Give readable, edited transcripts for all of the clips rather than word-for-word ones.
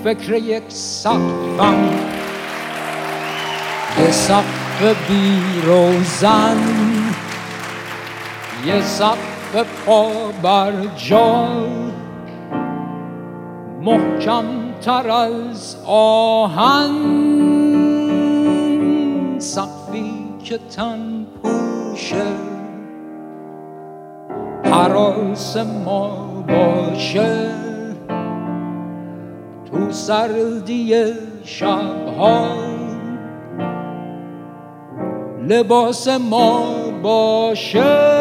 فکر یک سقفم، یه سقف بی روزن، یه سقف پا بر جا، محکم تر از آهن، سقفی که تن پوشه هراس ما باشه، تو سردی شبها لباس ما باشه.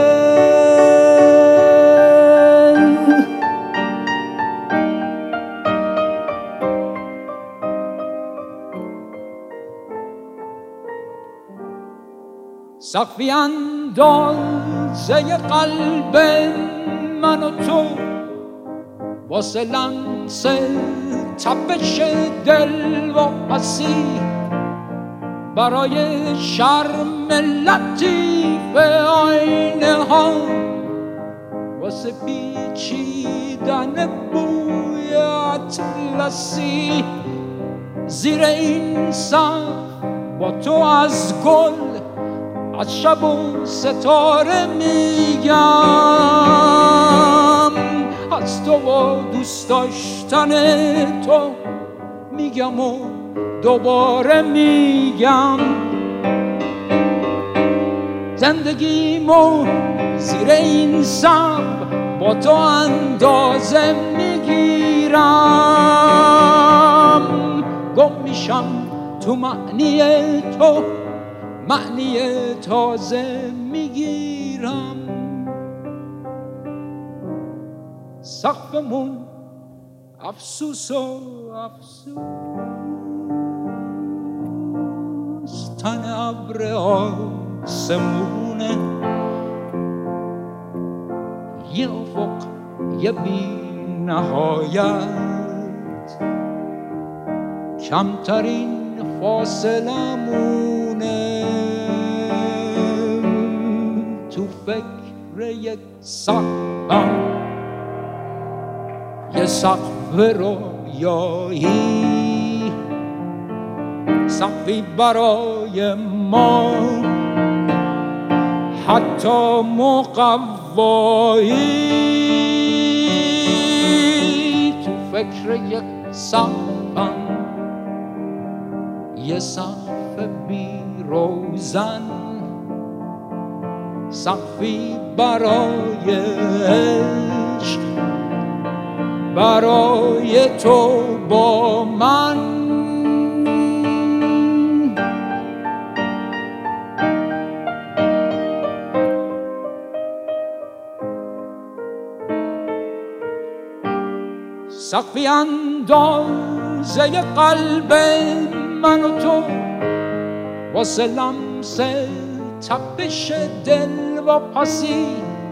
سقفی اندازه قلب من و تو، واسه لمس تپش دل و پسی، برای شرم لطیف آینه ها، واسه پیچیدن بوی اطلسی، زیر این سقف با تو از گل، از شب و ستاره میگم، از تو و دوست داشتن تو میگم و دوباره میگم، زندگیمو زیر این سقف با تو اندازه میگیرم، گم میشم تو معنی تو، معنی تازه میگیرم. سقفمون افسوس و افسوس، تن ابر آسمونه، یه افق یه بی نهایت، کمترین فاصله مونه، تو فکر یک سقفم، یه سقف رویایی، سقفی برای ما حتی مقوایی، تو فکر یک سقفم، یه سقف بی روزن، سقفی برای عشق، برای تو با من. سقفی اندازه قلب من و تو، واسه لمس تپش دل و پسی،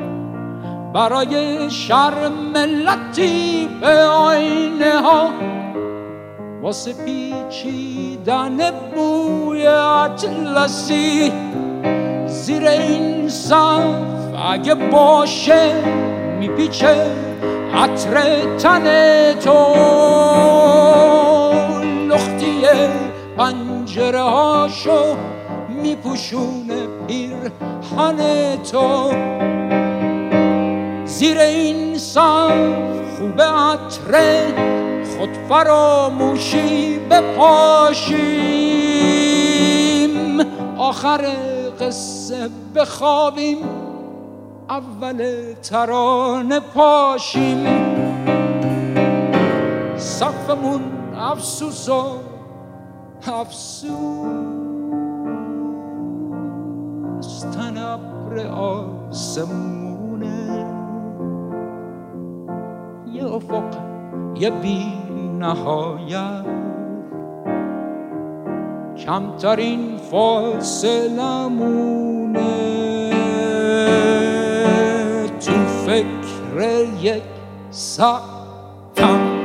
برای شرم لطیف آینه ها، واسه پیچیدن بوی اطلسی، زیر این سقف اگه باشه میپیچه عطر تن تو، لختی پنجره هاشو میپوشونه پیرهن تو، زیر این سقف خوب عطر خود فراموشی بپاشیم، آخر قصه بخوابیم، اول ترانه پاشیم. سقفمون افسوس و افسوس، تن ابر آسمونه، یه افق یه بی نهایت، کمترین فاصله مونه، تو فکر یک سقفم.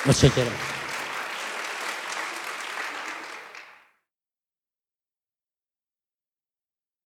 متشکرم.